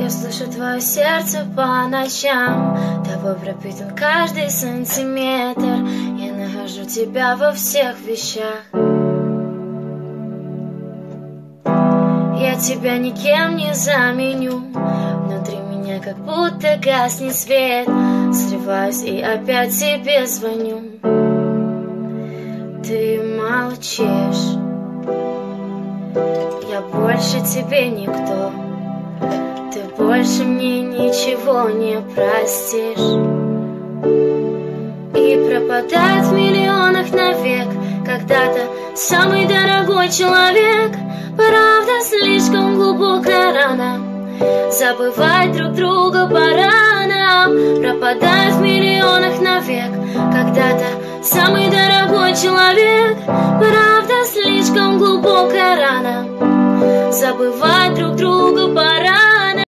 Я слышу твое сердце по ночам, тобой пропитан каждый сантиметр. Я нахожу тебя во всех вещах. Я тебя никем не заменю. Внутри меня как будто гаснет свет. Срываюсь и опять тебе звоню. Ты молчишь. Я больше тебе никто. Ты больше мне ничего не простишь. И пропадает в миллионах навек когда-то самый дорогой человек. Правда, слишком глубокая рана. Забывать друг друга пора нам. Пропадает в миллионах навек когда-то самый дорогой человек. Правда, слишком глубокая рана. Забывать друг друга пора.